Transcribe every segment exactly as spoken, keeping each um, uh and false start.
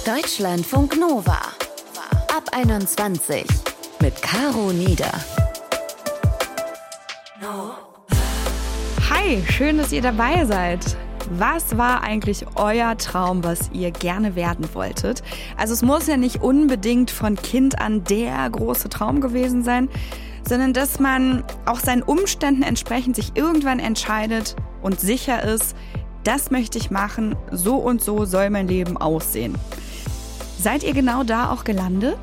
Deutschlandfunk Nova. Ab einundzwanzig mit Caro Nieder. Hi, schön, dass ihr dabei seid. Was war eigentlich euer Traum, was ihr gerne werden wolltet? Also es muss ja nicht unbedingt von Kind an der große Traum gewesen sein, sondern dass man auch seinen Umständen entsprechend sich irgendwann entscheidet und sicher ist, das möchte ich machen, so und so soll mein Leben aussehen. Seid ihr genau da auch gelandet?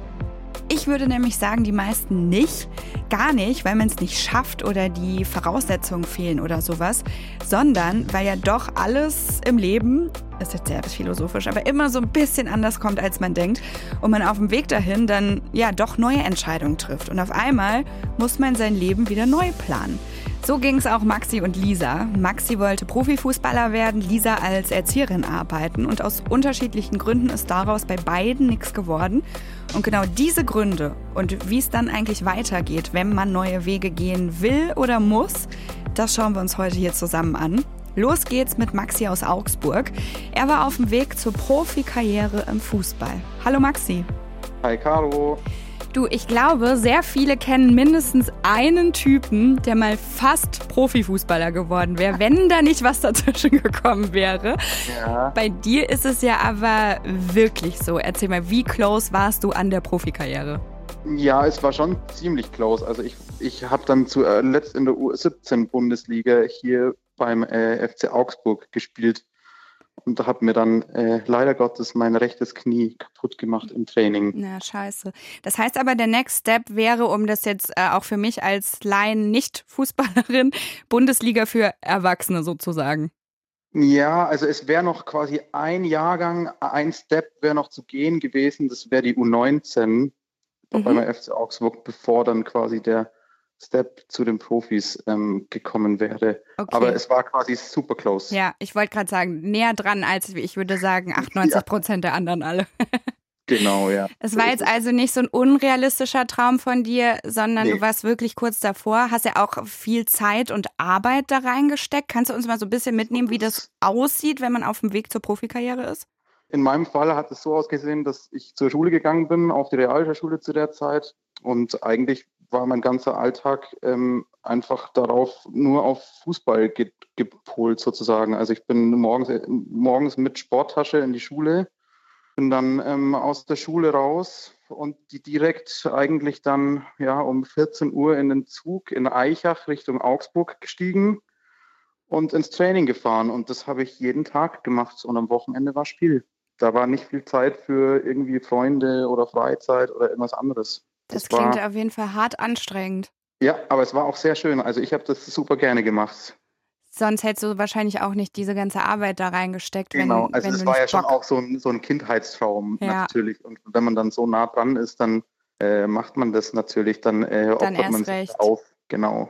Ich würde nämlich sagen, die meisten nicht. Gar nicht, weil man es nicht schafft oder die Voraussetzungen fehlen oder sowas, sondern weil ja doch alles im Leben, ist jetzt sehr philosophisch, aber immer so ein bisschen anders kommt, als man denkt und man auf dem Weg dahin dann ja doch neue Entscheidungen trifft. Und auf einmal muss man sein Leben wieder neu planen. So ging es auch Maxi und Lisa. Maxi wollte Profifußballer werden, Lisa als Erzieherin arbeiten und aus unterschiedlichen Gründen ist daraus bei beiden nichts geworden. Und genau diese Gründe und wie es dann eigentlich weitergeht, wenn man neue Wege gehen will oder muss, das schauen wir uns heute hier zusammen an. Los geht's mit Maxi aus Augsburg. Er war auf dem Weg zur Profikarriere im Fußball. Hallo Maxi. Hi Caro. Du, ich glaube, sehr viele kennen mindestens einen Typen, der mal fast Profifußballer geworden wäre, wenn da nicht was dazwischen gekommen wäre. Ja. Bei dir ist es ja aber wirklich so. Erzähl mal, wie close warst du an der Profikarriere? Ja, es war schon ziemlich close. Also ich, ich habe dann zuletzt in der U siebzehn Bundesliga hier beim äh, F C Augsburg gespielt. Und da hat mir dann äh, leider Gottes mein rechtes Knie kaputt gemacht im Training. Na, scheiße. Das heißt aber, der Next Step wäre, um das jetzt äh, auch für mich als Laien-Nicht-Fußballerin, Bundesliga für Erwachsene sozusagen. Ja, also es wäre noch quasi ein Jahrgang, ein Step wäre noch zu gehen gewesen. Das wäre die U neunzehn mhm. beim F C Augsburg, bevor dann quasi der Step zu den Profis ähm, gekommen wäre. Okay. Aber es war quasi super close. Ja, ich wollte gerade sagen, näher dran als, ich würde sagen, achtundneunzig Prozent ja. der anderen alle. Genau, ja. Es war jetzt also nicht so ein unrealistischer Traum von dir, sondern nee. Du warst wirklich kurz davor, hast ja auch viel Zeit und Arbeit da reingesteckt. Kannst du uns mal so ein bisschen mitnehmen, wie das aussieht, wenn man auf dem Weg zur Profikarriere ist? In meinem Fall hat es so ausgesehen, dass ich zur Schule gegangen bin, auf die Realschule zu der Zeit. Und eigentlich war mein ganzer Alltag ähm, einfach darauf, nur auf Fußball ge- gepolt sozusagen. Also ich bin morgens, morgens mit Sporttasche in die Schule, bin dann ähm, aus der Schule raus und die direkt eigentlich dann ja um vierzehn Uhr in den Zug in Aichach Richtung Augsburg gestiegen und ins Training gefahren. Und das habe ich jeden Tag gemacht und am Wochenende war Spiel. Da war nicht viel Zeit für irgendwie Freunde oder Freizeit oder irgendwas anderes. Das, das klingt war, auf jeden Fall hart anstrengend. Ja, aber es war auch sehr schön. Also ich habe das super gerne gemacht. Sonst hättest du wahrscheinlich auch nicht diese ganze Arbeit da reingesteckt. Genau, wenn, also wenn es du war ja Bock... schon auch so ein, so ein Kindheitstraum ja. natürlich. Und wenn man dann so nah dran ist, dann äh, macht man das natürlich, dann äh, opfert man sich recht. auf. Genau.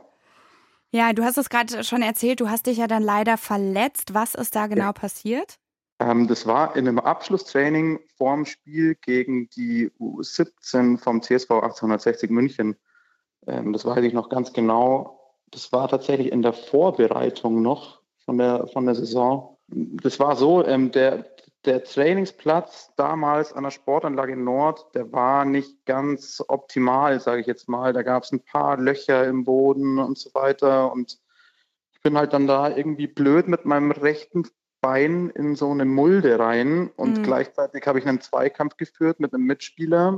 Ja, du hast es gerade schon erzählt, du hast dich ja dann leider verletzt. Was ist da genau ja. passiert? Ähm, das war in einem Abschlusstraining vorm Spiel gegen die U siebzehn vom T S V achtzehnhundertsechzig München. Ähm, das weiß ich noch ganz genau. Das war tatsächlich in der Vorbereitung noch von der, von der Saison. Das war so, ähm, der, der Trainingsplatz damals an der Sportanlage Nord, der war nicht ganz optimal, sage ich jetzt mal. Da gab es ein paar Löcher im Boden und so weiter. Und ich bin halt dann da irgendwie blöd mit meinem rechten Bein in so eine Mulde rein und mhm. gleichzeitig habe ich einen Zweikampf geführt mit einem Mitspieler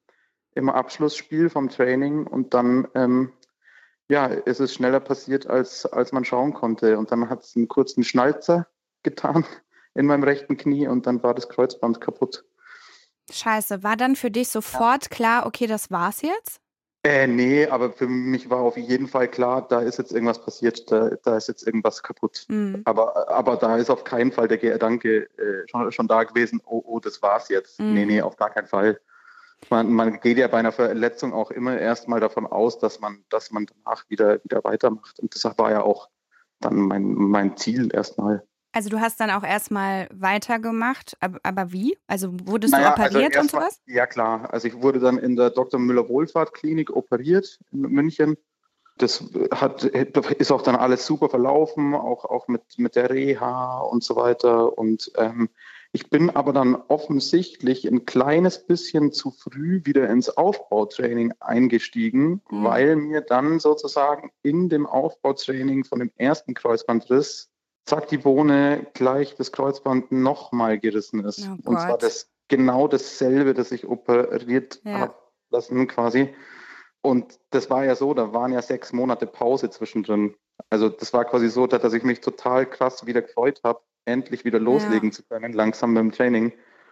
im Abschlussspiel vom Training und dann ähm, ja, ist es schneller passiert, als, als man schauen konnte und dann hat es einen kurzen Schnalzer getan in meinem rechten Knie und dann war das Kreuzband kaputt. Scheiße, war dann für dich sofort ja. klar, okay, das war's jetzt? Äh, nee, aber für mich war auf jeden Fall klar, da ist jetzt irgendwas passiert, da, da ist jetzt irgendwas kaputt. Mhm. Aber, aber da ist auf keinen Fall der Gedanke äh, schon, schon da gewesen, oh, oh, das war's jetzt. Mhm. Nee, nee, auf gar keinen Fall. Man, man geht ja bei einer Verletzung auch immer erstmal davon aus, dass man, dass man danach wieder, wieder weitermacht. Und das war ja auch dann mein, mein Ziel erstmal. Also du hast dann auch erstmal weitergemacht, aber, aber wie? Also wurdest naja, du operiert also und sowas? Mal, ja klar, also ich wurde dann in der Doktor Müller-Wohlfahrt-Klinik operiert in München. Das hat, ist auch dann alles super verlaufen, auch, auch mit, mit der Reha und so weiter. Und ähm, Ich bin aber dann offensichtlich ein kleines bisschen zu früh wieder ins Aufbautraining eingestiegen, mhm. weil mir dann sozusagen in dem Aufbautraining von dem ersten Kreuzbandriss, zack, die Bohne, gleich das Kreuzband nochmal gerissen ist. Oh Und zwar das genau dasselbe, das ich operiert ja. habe lassen quasi. Und das war ja so, da waren ja sechs Monate Pause zwischendrin. Also das war quasi so, dass ich mich total krass wieder gefreut habe, endlich wieder loslegen ja. zu können, langsam beim Training.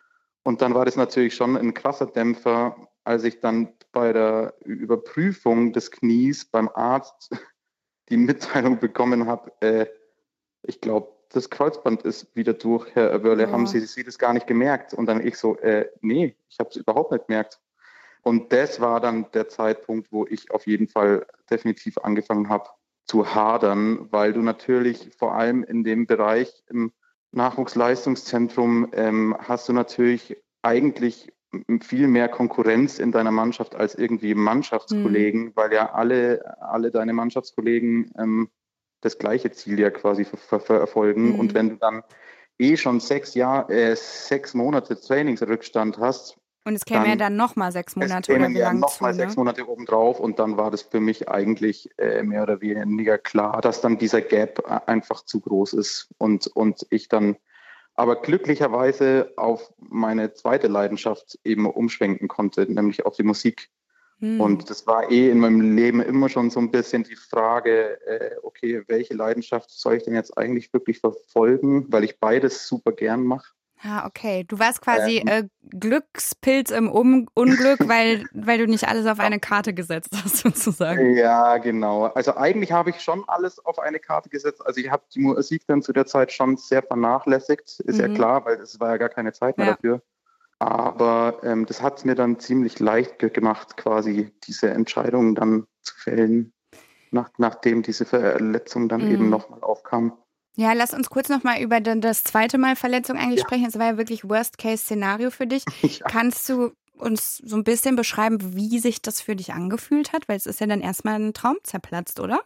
Und dann war das natürlich schon ein krasser Dämpfer, als ich dann bei der Überprüfung des Knies beim Arzt die Mitteilung bekommen habe, äh, ich glaube, das Kreuzband ist wieder durch, Herr Wörle, ja. haben Sie, Sie das gar nicht gemerkt? Und dann ich so, äh, nee, ich habe es überhaupt nicht gemerkt. Und das war dann der Zeitpunkt, wo ich auf jeden Fall definitiv angefangen habe zu hadern, weil du natürlich vor allem in dem Bereich im Nachwuchsleistungszentrum ähm, hast du natürlich eigentlich viel mehr Konkurrenz in deiner Mannschaft als irgendwie Mannschaftskollegen, mhm. weil ja alle, alle deine Mannschaftskollegen ähm, das gleiche Ziel ja quasi ver- ver- verfolgen. Mhm. Und wenn du dann eh schon sechs Jahre, äh, sechs Monate Trainingsrückstand hast, und es kämen ja dann nochmal sechs Monate es oder wie ja lange nochmal sechs ne? Monate obendrauf und dann war das für mich eigentlich äh, mehr oder weniger klar, dass dann dieser Gap einfach zu groß ist und, und ich dann aber glücklicherweise auf meine zweite Leidenschaft eben umschwenken konnte, nämlich auf die Musik. Hm. Und das war eh in meinem Leben immer schon so ein bisschen die Frage, äh, okay, welche Leidenschaft soll ich denn jetzt eigentlich wirklich verfolgen, weil ich beides super gern mache. Ah, okay. Du warst quasi ähm, äh, Glückspilz im um- Unglück, weil, weil du nicht alles auf eine Karte gesetzt hast, sozusagen. Ja, genau. Also eigentlich habe ich schon alles auf eine Karte gesetzt. Also ich habe die Musik dann zu der Zeit schon sehr vernachlässigt, ist mhm. ja klar, weil es war ja gar keine Zeit mehr ja. dafür. Aber ähm, das hat es mir dann ziemlich leicht ge- gemacht, quasi diese Entscheidung dann zu fällen, nach, nachdem diese Verletzung dann mhm. eben nochmal aufkam. Ja, lass uns kurz nochmal über das zweite Mal Verletzung eigentlich ja. sprechen. Es war ja wirklich Worst-Case-Szenario für dich. Ja. Kannst du uns so ein bisschen beschreiben, wie sich das für dich angefühlt hat? Weil es ist ja dann erstmal ein Traum zerplatzt, oder?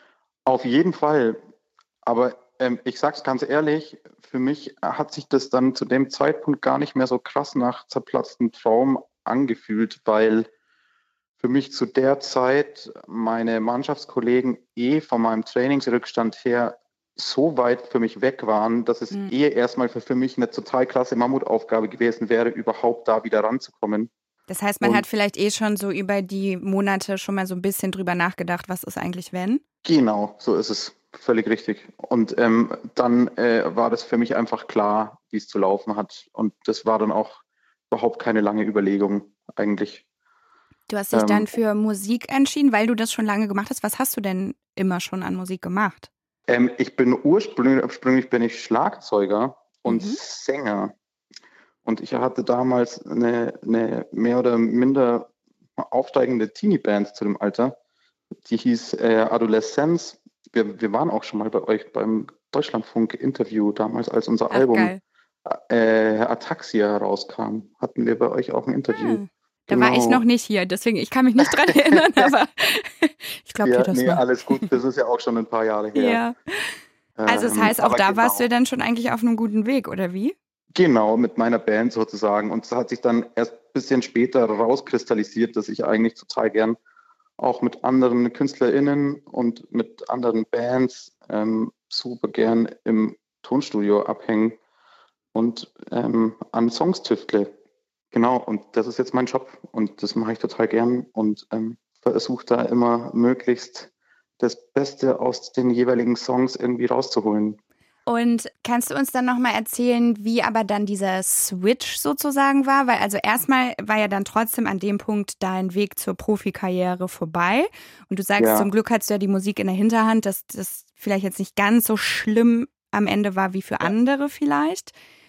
Auf jeden Fall. Aber ähm, ich sag's ganz ehrlich, für mich hat sich das dann zu dem Zeitpunkt gar nicht mehr so krass nach zerplatztem Traum angefühlt, weil für mich zu der Zeit meine Mannschaftskollegen eh von meinem Trainingsrückstand her so weit für mich weg waren, dass es mhm. eh erstmal für, für mich eine total krasse Mammutaufgabe gewesen wäre, überhaupt da wieder ranzukommen. Das heißt, man und hat vielleicht eh schon so über die Monate schon mal so ein bisschen drüber nachgedacht, was ist eigentlich wenn? Genau, so ist es. Völlig richtig. Und ähm, dann äh, war das für mich einfach klar, wie es zu laufen hat. Und das war dann auch überhaupt keine lange Überlegung eigentlich. Du hast dich ähm, dann für Musik entschieden, weil du das schon lange gemacht hast. Was hast du denn immer schon an Musik gemacht? Ähm, ich bin ursprünglich, ursprünglich bin ich Schlagzeuger und mhm. Sänger. Und ich hatte damals eine, eine mehr oder minder aufsteigende Teenie-Band zu dem Alter. Die hieß äh, Adoleszenz. Wir, wir waren auch schon mal bei euch beim Deutschlandfunk-Interview damals, als unser Ach, Album äh, Ataxia herauskam. Hatten wir bei euch auch ein Interview. Ah. Da genau. war ich noch nicht hier, deswegen, ich kann mich nicht dran erinnern, aber ich glaube, ja, das nee, war. alles gut, das ist ja auch schon ein paar Jahre her. Ja. Also das heißt, auch ähm, da genau. warst du dann schon eigentlich auf einem guten Weg, oder wie? Genau, mit meiner Band sozusagen. Und es hat sich dann erst ein bisschen später rauskristallisiert, dass ich eigentlich total gern auch mit anderen KünstlerInnen und mit anderen Bands ähm, super gern im Tonstudio abhängen und ähm, an Songs tüftle. Genau, und das ist jetzt mein Job und das mache ich total gern und ähm, versuche da immer möglichst das Beste aus den jeweiligen Songs irgendwie rauszuholen. Und kannst du uns dann nochmal erzählen, wie aber dann dieser Switch sozusagen war? Weil also erstmal war ja dann trotzdem an dem Punkt dein Weg zur Profikarriere vorbei. Und du sagst, ja. zum Glück hattest du ja die Musik in der Hinterhand, dass das vielleicht jetzt nicht ganz so schlimm am Ende war wie für andere vielleicht.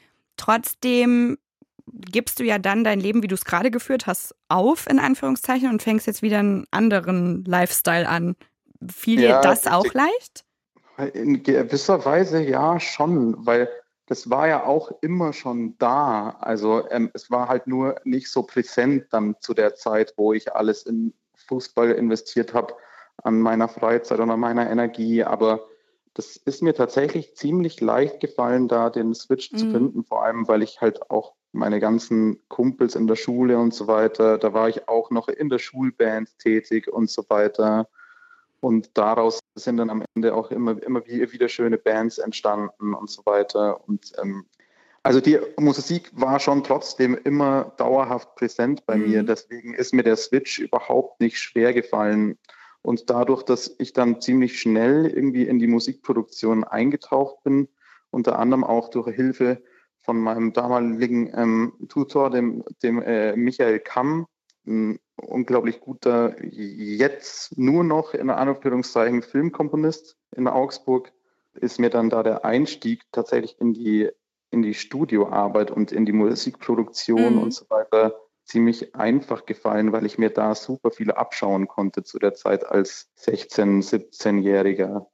Trotzdem gibst du ja dann dein Leben, wie du es gerade geführt hast, auf, in Anführungszeichen, und fängst jetzt wieder einen anderen Lifestyle an. Fiel ja, dir das auch leicht? In gewisser Weise ja schon, weil das war ja auch immer schon da. Also ähm, es war halt nur nicht so präsent dann zu der Zeit, wo ich alles in Fußball investiert habe, an meiner Freizeit und an meiner Energie. Aber das ist mir tatsächlich ziemlich leicht gefallen, da den Switch mhm. zu finden, vor allem, weil ich halt auch meine ganzen Kumpels in der Schule und so weiter, da war ich auch noch in der Schulband tätig und so weiter. Und daraus sind dann am Ende auch immer, immer wieder schöne Bands entstanden und so weiter. Und ähm, also die Musik war schon trotzdem immer dauerhaft präsent bei mhm. mir. Deswegen ist mir der Switch überhaupt nicht schwer gefallen. Und dadurch, dass ich dann ziemlich schnell irgendwie in die Musikproduktion eingetaucht bin, unter anderem auch durch Hilfe von meinem damaligen ähm, Tutor, dem, dem äh, Michael Kamm, ein unglaublich guter, jetzt nur noch in Anführungszeichen Filmkomponist in Augsburg, ist mir dann da der Einstieg tatsächlich in die, in die Studioarbeit und in die Musikproduktion mhm. und so weiter ziemlich einfach gefallen, weil ich mir da super viel abschauen konnte zu der Zeit als sechzehn-, siebzehnjähriger.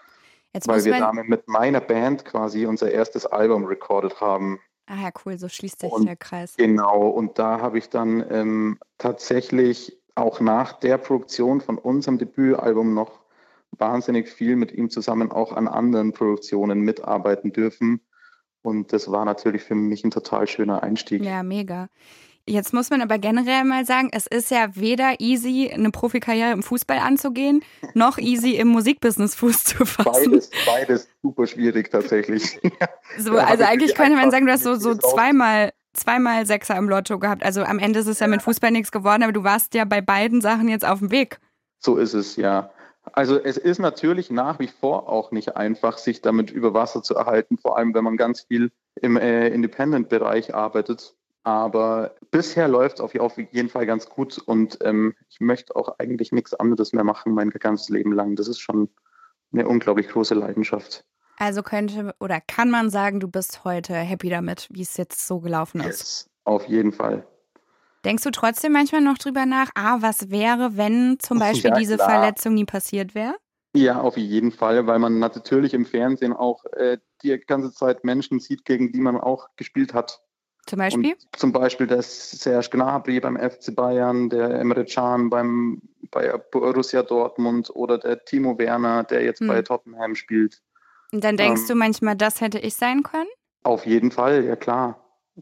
Jetzt weil wir damit mit meiner Band quasi unser erstes Album recorded haben. Ah ja, cool, so schließt sich und, der Kreis. Genau, und da habe ich dann ähm, tatsächlich auch nach der Produktion von unserem Debütalbum noch wahnsinnig viel mit ihm zusammen auch an anderen Produktionen mitarbeiten dürfen. Und das war natürlich für mich ein total schöner Einstieg. Ja, mega. Jetzt muss man aber generell mal sagen, es ist ja weder easy, eine Profikarriere im Fußball anzugehen, noch easy im Musikbusiness Fuß zu fassen. Beides, beides super schwierig tatsächlich. So, also eigentlich könnte man sagen, du hast so, so zweimal, zweimal Sechser im Lotto gehabt. Also am Ende ist es ja, ja mit Fußball nichts geworden, aber du warst ja bei beiden Sachen jetzt auf dem Weg. So ist es, ja. Also es ist natürlich nach wie vor auch nicht einfach, sich damit über Wasser zu erhalten, vor allem wenn man ganz viel im äh, Independent-Bereich arbeitet. Aber bisher läuft es auf, auf jeden Fall ganz gut und ähm, ich möchte auch eigentlich nichts anderes mehr machen mein ganzes Leben lang. Das ist schon eine unglaublich große Leidenschaft. Also könnte oder kann man sagen, du bist heute happy damit, wie es jetzt so gelaufen ist? Yes, auf jeden Fall. Denkst du trotzdem manchmal noch drüber nach, ah, was wäre, wenn zum Beispiel ja, diese klar. Verletzung nie passiert wäre? Ja, auf jeden Fall, weil man natürlich im Fernsehen auch äh, die ganze Zeit Menschen sieht, gegen die man auch gespielt hat. Zum Beispiel? Und zum Beispiel der Serge Gnabry beim F C Bayern, der Emre Can beim, bei Borussia Dortmund oder der Timo Werner, der jetzt hm. bei Tottenham spielt. Und dann denkst ähm, du manchmal, das hätte ich sein können? Auf jeden Fall, ja klar.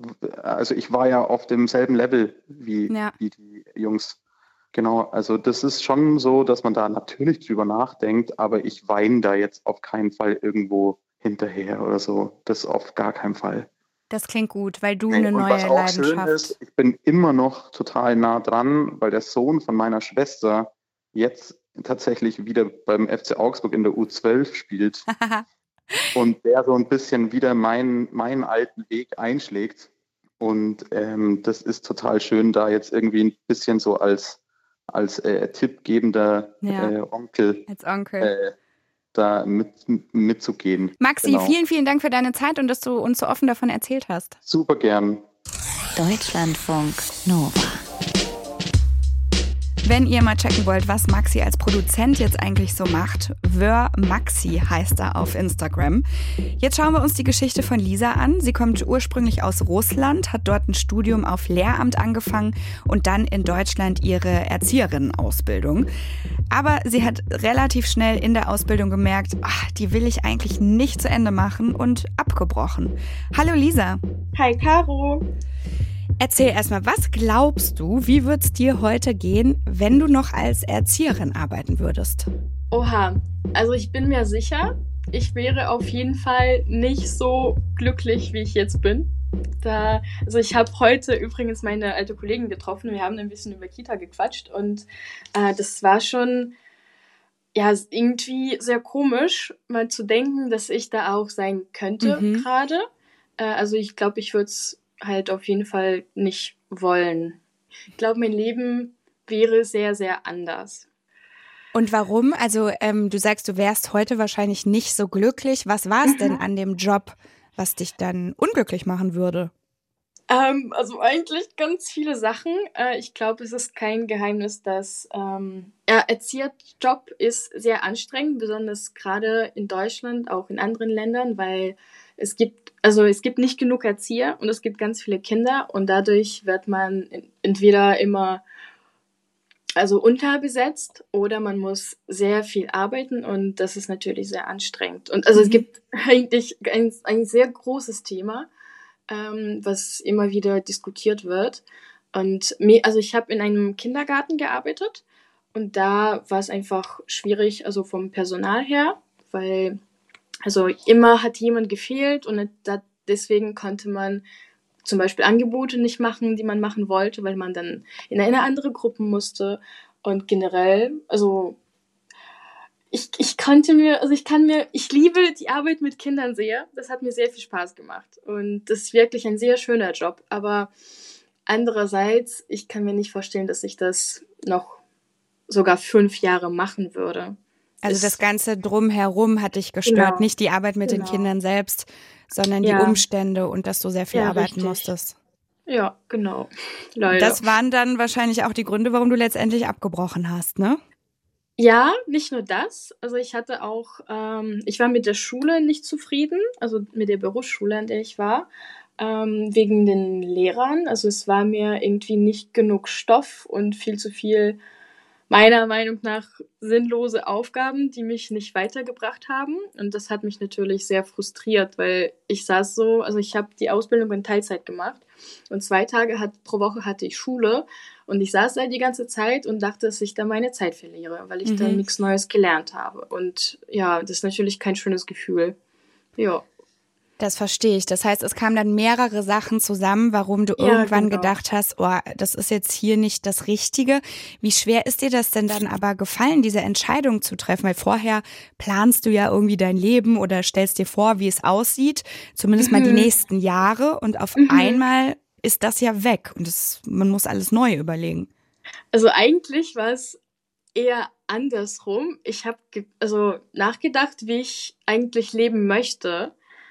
Also ich war ja auf demselben Level wie, ja. wie die Jungs. Genau, also das ist schon so, dass man da natürlich drüber nachdenkt, aber ich weine da jetzt auf keinen Fall irgendwo hinterher oder so. Das auf gar keinen Fall. Das klingt gut, weil du nee, eine neue was auch Leidenschaft schön ist, ich bin immer noch total nah dran, weil der Sohn von meiner Schwester jetzt tatsächlich wieder beim F C Augsburg in der U zwölf spielt und der so ein bisschen wieder meinen, meinen alten Weg einschlägt. Und ähm, das ist total schön, da jetzt irgendwie ein bisschen so als, als äh, tippgebender ja, äh, Onkel, als Onkel. Äh, da mit, mitzugehen. Maxi, genau. vielen, vielen Dank für deine Zeit und dass du uns so offen davon erzählt hast. Super gern. Deutschlandfunk Nova. Wenn ihr mal checken wollt, was Maxi als Produzent jetzt eigentlich so macht, Wör Maxi heißt er auf Instagram. Jetzt schauen wir uns die Geschichte von Lisa an. Sie kommt ursprünglich aus Russland, hat dort ein Studium auf Lehramt angefangen und dann in Deutschland ihre Erzieherinnenausbildung. Aber sie hat relativ schnell in der Ausbildung gemerkt, ach, die will ich eigentlich nicht zu Ende machen und abgebrochen. Hallo Lisa. Hi Caro. Erzähl erstmal, was glaubst du, wie wird es dir heute gehen, wenn du noch als Erzieherin arbeiten würdest? Oha, also ich bin mir sicher, ich wäre auf jeden Fall nicht so glücklich, wie ich jetzt bin. Da, also ich habe heute übrigens meine alte Kollegin getroffen, wir haben ein bisschen über Kita gequatscht und äh, das war schon ja irgendwie sehr komisch, mal zu denken, dass ich da auch sein könnte mhm. gerade. Äh, also ich glaube, ich würde es halt auf jeden Fall nicht wollen. Ich glaube, mein Leben wäre sehr, sehr anders. Und warum? Also ähm, du sagst, du wärst heute wahrscheinlich nicht so glücklich. Was war es mhm. denn an dem Job, was dich dann unglücklich machen würde? Ähm, also eigentlich ganz viele Sachen. Äh, ich glaube, es ist kein Geheimnis, dass ähm, ja, Erzieherjob ist sehr anstrengend, besonders gerade in Deutschland, auch in anderen Ländern, weil es gibt, also es gibt nicht genug Erzieher und es gibt ganz viele Kinder und dadurch wird man entweder immer also unterbesetzt oder man muss sehr viel arbeiten und das ist natürlich sehr anstrengend. Und also mhm. es gibt eigentlich ein, ein sehr großes Thema, ähm, was immer wieder diskutiert wird. Und mir, also ich habe in einem Kindergarten gearbeitet und da war es einfach schwierig, also vom Personal her, weil also immer hat jemand gefehlt und da, deswegen konnte man zum Beispiel Angebote nicht machen, die man machen wollte, weil man dann in eine andere Gruppe musste. Und generell, also ich, ich konnte mir, also ich kann mir, ich liebe die Arbeit mit Kindern sehr. Das hat mir sehr viel Spaß gemacht. Und das ist wirklich ein sehr schöner Job. Aber andererseits, ich kann mir nicht vorstellen, dass ich das noch sogar fünf Jahre machen würde. Also das Ganze drumherum hat dich gestört, genau. Nicht die Arbeit mit genau. den Kindern selbst, sondern die ja. Umstände und dass du sehr viel ja, arbeiten richtig. musstest. Ja, genau. Leider. Das waren dann wahrscheinlich auch die Gründe, warum du letztendlich abgebrochen hast, ne? Ja, nicht nur das. Also ich hatte auch, ähm, ich war mit der Schule nicht zufrieden, also mit der Berufsschule, an der ich war, ähm, wegen den Lehrern. Also es war mir irgendwie nicht genug Stoff und viel zu viel, meiner Meinung nach, sinnlose Aufgaben, die mich nicht weitergebracht haben. Und das hat mich natürlich sehr frustriert, weil ich saß so, also ich habe die Ausbildung in Teilzeit gemacht und zwei Tage hat, pro Woche hatte ich Schule und ich saß da die ganze Zeit und dachte, dass ich da meine Zeit verliere, weil ich mhm. dann nichts Neues gelernt habe. Und ja, das ist natürlich kein schönes Gefühl. Ja. Das verstehe ich. Das heißt, es kamen dann mehrere Sachen zusammen, warum du ja, irgendwann genau. gedacht hast, oh, das ist jetzt hier nicht das Richtige. Wie schwer ist dir das denn dann aber gefallen, diese Entscheidung zu treffen? Weil vorher planst du ja irgendwie dein Leben oder stellst dir vor, wie es aussieht, zumindest mhm. mal die nächsten Jahre. Und auf mhm. einmal ist das ja weg und das, man muss alles neu überlegen. Also eigentlich war es eher andersrum. Ich habe ge- also nachgedacht, wie ich eigentlich leben möchte.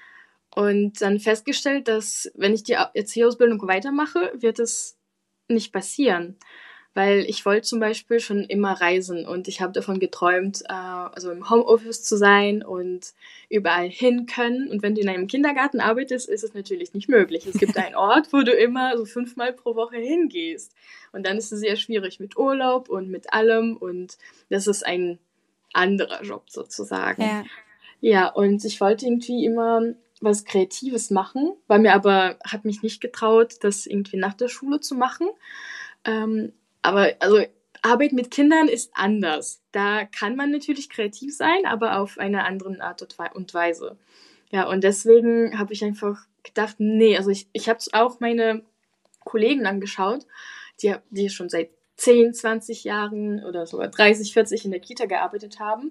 Und dann festgestellt, dass wenn ich die Erzieherausbildung weitermache, wird es nicht passieren. Weil ich wollte zum Beispiel schon immer reisen und ich habe davon geträumt, äh, also im Homeoffice zu sein und überall hin können. Und wenn du in einem Kindergarten arbeitest, ist es natürlich nicht möglich. Es gibt einen Ort, wo du immer so fünfmal pro Woche hingehst. Und dann ist es sehr schwierig mit Urlaub und mit allem. Und das ist ein anderer Job sozusagen. Ja, ja und ich wollte irgendwie immer was Kreatives machen, war mir aber, habe mich nicht getraut, das irgendwie nach der Schule zu machen. Ähm, aber also Arbeit mit Kindern ist anders. Da kann man natürlich kreativ sein, aber auf eine andere Art und Weise. Ja, und deswegen habe ich einfach gedacht, nee, also ich, ich habe auch meine Kollegen angeschaut, die, die schon seit zehn, zwanzig Jahren oder sogar dreißig, vierzig in der Kita gearbeitet haben.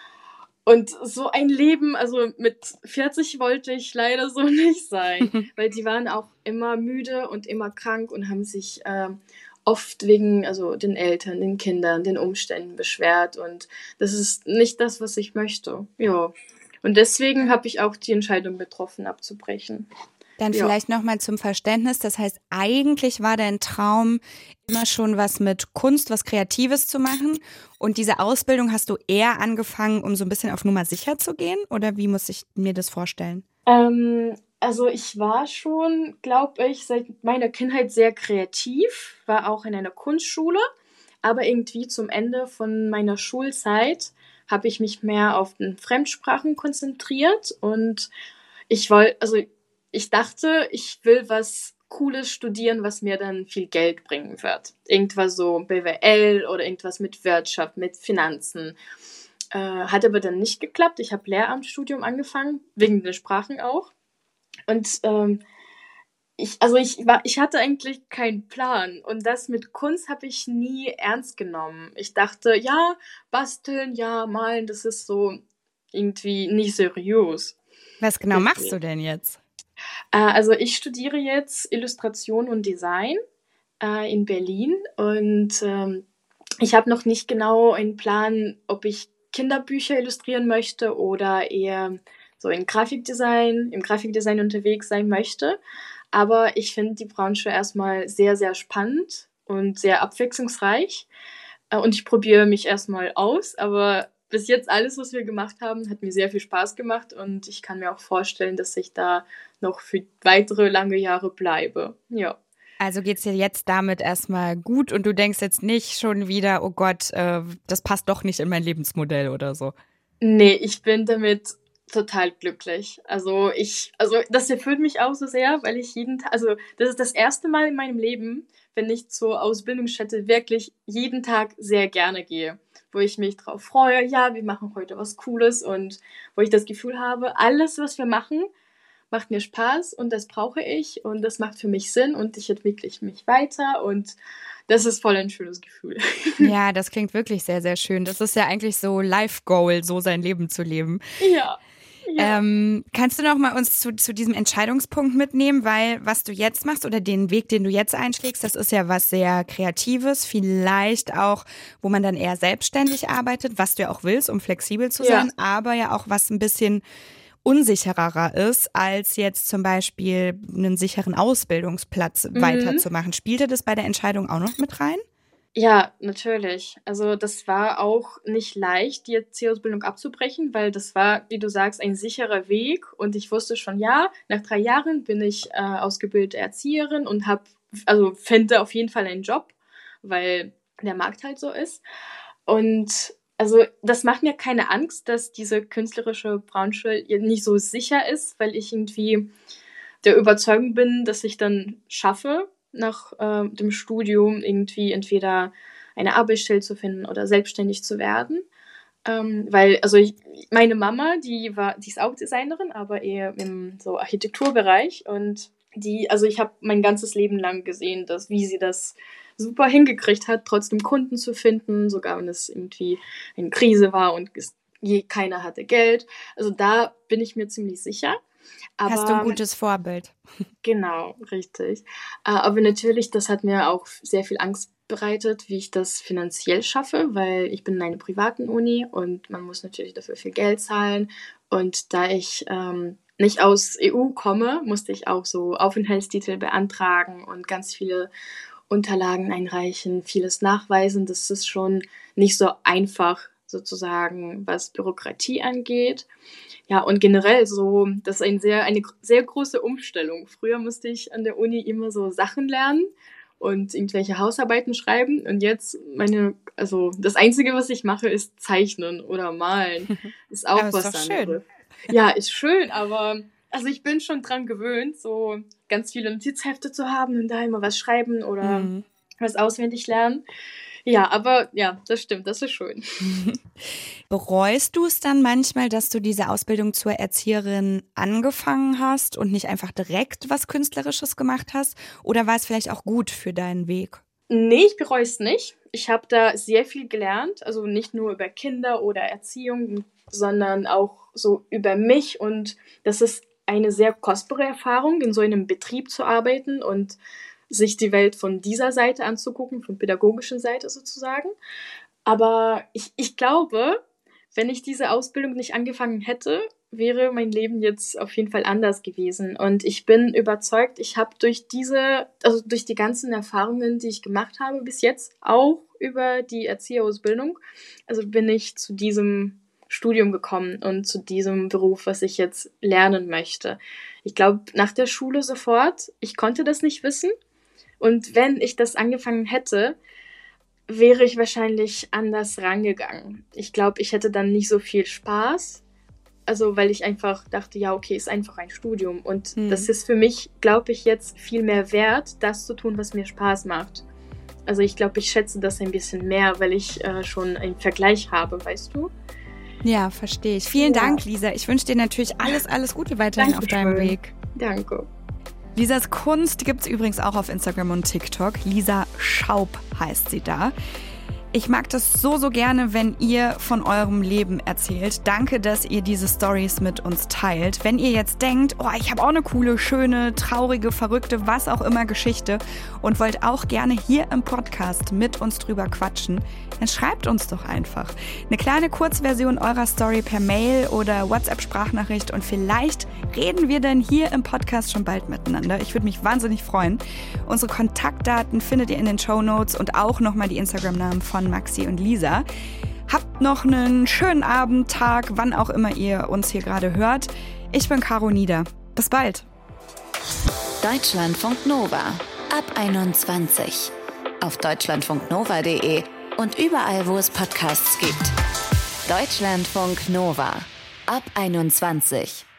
Und so ein Leben, also mit vierzig wollte ich leider so nicht sein, weil die waren auch immer müde und immer krank und haben sich äh, oft wegen also den Eltern, den Kindern, den Umständen beschwert und das ist nicht das, was ich möchte. Ja. Und deswegen habe ich auch die Entscheidung getroffen, abzubrechen. Dann ja. vielleicht nochmal zum Verständnis. Das heißt, eigentlich war dein Traum immer schon was mit Kunst, was Kreatives zu machen. Und diese Ausbildung hast du eher angefangen, um so ein bisschen auf Nummer sicher zu gehen? Oder wie muss ich mir das vorstellen? Ähm, also ich war schon, glaube ich, seit meiner Kindheit sehr kreativ, war auch in einer Kunstschule. Aber irgendwie zum Ende von meiner Schulzeit habe ich mich mehr auf den Fremdsprachen konzentriert. Und ich wollte, also ich dachte, ich will was Cooles studieren, was mir dann viel Geld bringen wird. Irgendwas so B W L oder irgendwas mit Wirtschaft, mit Finanzen. Äh, hat aber dann nicht geklappt. Ich habe Lehramtsstudium angefangen, wegen den Sprachen auch. Und ähm, ich, also ich, war, ich hatte eigentlich keinen Plan. Und das mit Kunst habe ich nie ernst genommen. Ich dachte, ja, basteln, ja, malen, das ist so irgendwie nicht seriös. Was genau Deswegen. machst du denn jetzt? Also ich studiere jetzt Illustration und Design äh, in Berlin und ähm, ich habe noch nicht genau einen Plan, ob ich Kinderbücher illustrieren möchte oder eher so in Grafikdesign, im Grafikdesign unterwegs sein möchte. Aber ich finde die Branche erstmal sehr, sehr spannend und sehr abwechslungsreich äh, und ich probiere mich erstmal aus, aber bis jetzt alles, was wir gemacht haben, hat mir sehr viel Spaß gemacht und ich kann mir auch vorstellen, dass ich da noch für weitere lange Jahre bleibe. Ja. Also geht's dir jetzt damit erstmal gut und du denkst jetzt nicht schon wieder, oh Gott, äh, das passt doch nicht in mein Lebensmodell oder so? Nee, ich bin damit total glücklich. Also ich, also das erfüllt mich auch so sehr, weil ich jeden Tag, also das ist das erste Mal in meinem Leben, wenn ich zur Ausbildungsstätte wirklich jeden Tag sehr gerne gehe, wo ich mich drauf freue, ja, wir machen heute was Cooles und wo ich das Gefühl habe, alles, was wir machen, macht mir Spaß und das brauche ich und das macht für mich Sinn und ich entwickle mich weiter und das ist voll ein schönes Gefühl. Ja, das klingt wirklich sehr, sehr schön. Das ist ja eigentlich so Life-Goal, so sein Leben zu leben. Ja. Ja. Ähm, kannst du noch mal uns zu, zu diesem Entscheidungspunkt mitnehmen, weil was du jetzt machst oder den Weg, den du jetzt einschlägst, das ist ja was sehr Kreatives, vielleicht auch, wo man dann eher selbstständig arbeitet, was du ja auch willst, um flexibel zu sein, ja. aber ja auch was ein bisschen unsicherer ist, als jetzt zum Beispiel einen sicheren Ausbildungsplatz mhm. weiterzumachen. Spielte das bei der Entscheidung auch noch mit rein? Ja, natürlich. Also das war auch nicht leicht, die Erzieherausbildung abzubrechen, weil das war, wie du sagst, ein sicherer Weg und ich wusste schon, ja, nach drei Jahren bin ich äh, ausgebildete Erzieherin und habe, also finde auf jeden Fall einen Job, weil der Markt halt so ist. Und also das macht mir keine Angst, dass diese künstlerische Branche nicht so sicher ist, weil ich irgendwie der Überzeugung bin, dass ich dann schaffe, nach äh, dem Studium irgendwie entweder eine Arbeitsstelle zu finden oder selbstständig zu werden. Ähm, weil, also ich, meine Mama, die war, die ist auch Designerin, aber eher im so Architekturbereich und die, also ich habe mein ganzes Leben lang gesehen, dass, wie sie das super hingekriegt hat, trotzdem Kunden zu finden, sogar wenn es irgendwie eine Krise war und es, je, keiner hatte Geld. Also da bin ich mir ziemlich sicher. Aber, hast du ein gutes Vorbild. Genau, richtig. Aber natürlich, das hat mir auch sehr viel Angst bereitet, wie ich das finanziell schaffe, weil ich bin in einer privaten Uni und man muss natürlich dafür viel Geld zahlen. Und da ich ähm, nicht aus E U komme, musste ich auch so Aufenthaltstitel beantragen und ganz viele Unterlagen einreichen, vieles nachweisen. Das ist schon nicht so einfach, sozusagen, was Bürokratie angeht. Ja, und generell so, das ist ein sehr, eine sehr große Umstellung. Früher musste ich an der Uni immer so Sachen lernen und irgendwelche Hausarbeiten schreiben. Und jetzt meine, also das Einzige, was ich mache, ist zeichnen oder malen. Ist auch aber was ist doch anderes. Schön. Ja, ist schön, aber also ich bin schon dran gewöhnt, so ganz viele Notizhefte zu haben und da immer was schreiben oder mhm. was auswendig lernen. Ja, aber ja, das stimmt, das ist schön. Bereust du es dann manchmal, dass du diese Ausbildung zur Erzieherin angefangen hast und nicht einfach direkt was Künstlerisches gemacht hast? Oder war es vielleicht auch gut für deinen Weg? Nee, ich bereue es nicht. Ich habe da sehr viel gelernt, also nicht nur über Kinder oder Erziehung, sondern auch so über mich. Und das ist eine sehr kostbare Erfahrung, in so einem Betrieb zu arbeiten und sich die Welt von dieser Seite anzugucken, von pädagogischen Seite sozusagen. Aber ich, ich glaube, wenn ich diese Ausbildung nicht angefangen hätte, wäre mein Leben jetzt auf jeden Fall anders gewesen. Und ich bin überzeugt, ich habe durch diese, also durch die ganzen Erfahrungen, die ich gemacht habe bis jetzt, auch über die Erzieherausbildung, also bin ich zu diesem Studium gekommen und zu diesem Beruf, was ich jetzt lernen möchte. Ich glaube, nach der Schule sofort, ich konnte das nicht wissen. Und wenn ich das angefangen hätte, wäre ich wahrscheinlich anders rangegangen. Ich glaube, ich hätte dann nicht so viel Spaß. Also, weil ich einfach dachte, ja, okay, ist einfach ein Studium. Und hm. das ist für mich, glaube ich, jetzt viel mehr wert, das zu tun, was mir Spaß macht. Also ich glaube, ich schätze das ein bisschen mehr, weil ich äh, schon einen Vergleich habe, weißt du? Ja, verstehe ich. Vielen ja. Dank, Lisa. Ich wünsche dir natürlich alles, alles Gute weiterhin Dankeschön. Auf deinem Weg. Danke. Lisas Kunst gibt es übrigens auch auf Instagram und TikTok. Lisa Schaub heißt sie da. Ich mag das so, so gerne, wenn ihr von eurem Leben erzählt. Danke, dass ihr diese Stories mit uns teilt. Wenn ihr jetzt denkt, oh, ich habe auch eine coole, schöne, traurige, verrückte, was auch immer Geschichte und wollt auch gerne hier im Podcast mit uns drüber quatschen, dann schreibt uns doch einfach eine kleine Kurzversion eurer Story per Mail oder WhatsApp-Sprachnachricht und vielleicht reden wir dann hier im Podcast schon bald miteinander. Ich würde mich wahnsinnig freuen. Unsere Kontaktdaten findet ihr in den Shownotes und auch nochmal die Instagram-Namen von Maxi und Lisa. Habt noch einen schönen Abend, Tag, wann auch immer ihr uns hier gerade hört. Ich bin Caro Nieder. Bis bald. Deutschlandfunk Nova. ab einundzwanzig. Auf deutschlandfunknova punkt de und überall, wo es Podcasts gibt. Deutschlandfunk Nova ab einundzwanzig.